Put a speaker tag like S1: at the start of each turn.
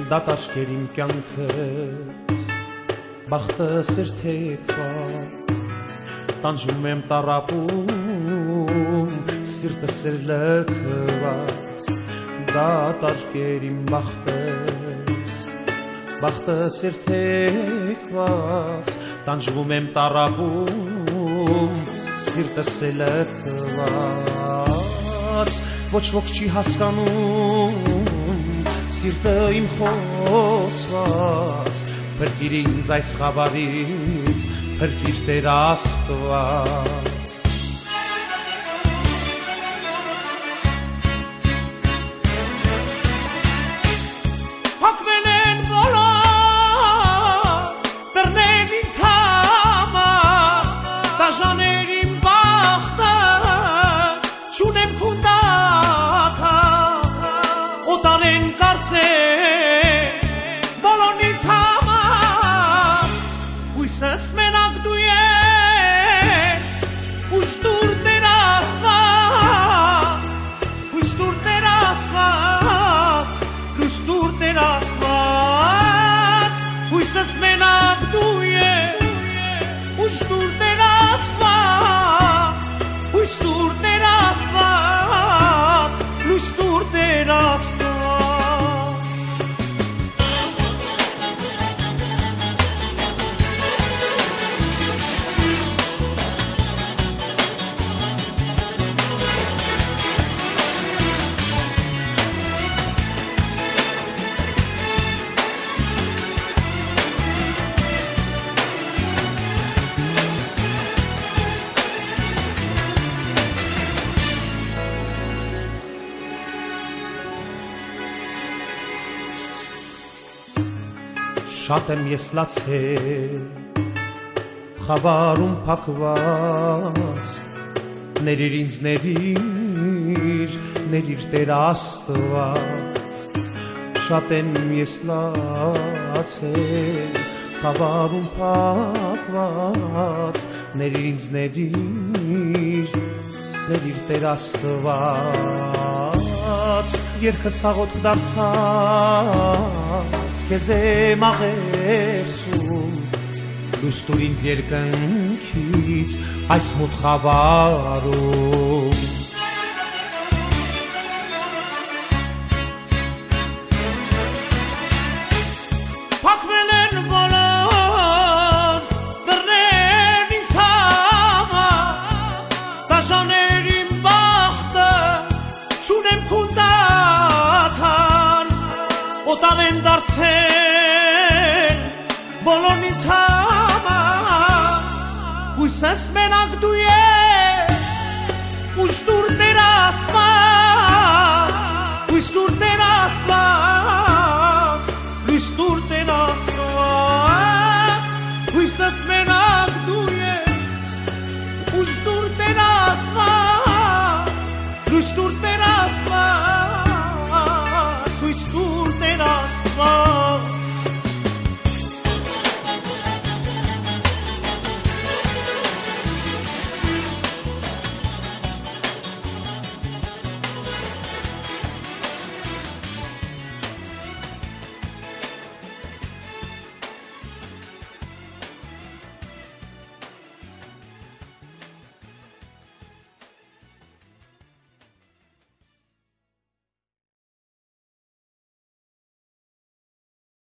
S1: դատաշկեր իմ կյանքդ բախտը սրթեքվա տանջում եմ տառապում սիրտս էր լքված դատաշկեր իմ բախտը սրթեքված տանջում եմ տառապում սիրտս է լքված ոչ ոք չի հասկանում սիրտը իմ խոցված փրկիր ինձ այս խավարից փրկիր Տեր Աստված փակվել են բոլոր դռներ ինձ համար դաժաներ իմ բախտը չունեմ քունդաթա օտարեն կարծես բոլորնից համար հույսս մենակ դու ես ուշ դուր Տեր Աստված հույս դուր Տեր Աստված լույս դուր Տեր Աստված հույսս մենակ դու ես ուշ դուր Տեր Աստված հույս դուր Տեր Աստված լույս դուր Տեր Աստված Շատ եմ ես լացել խավարում փակված ներիր ինձ ներիր Տեր Աստված շատ եմ ես լացել խավարում փակված ներիր ինձ ներիր Տեր Աստված երգս աղոթք դարձած քեզ եմ աղերսում լույս տուր ինձ երկնքից այս մութ խավարում փակվել են բոլոր դռներ ինձ համար դաժաներ իմ բախտը չունեմ քունդաթար օտար են դարձել բոլորնից համար հույսս մենակ դու ես ուշ դուր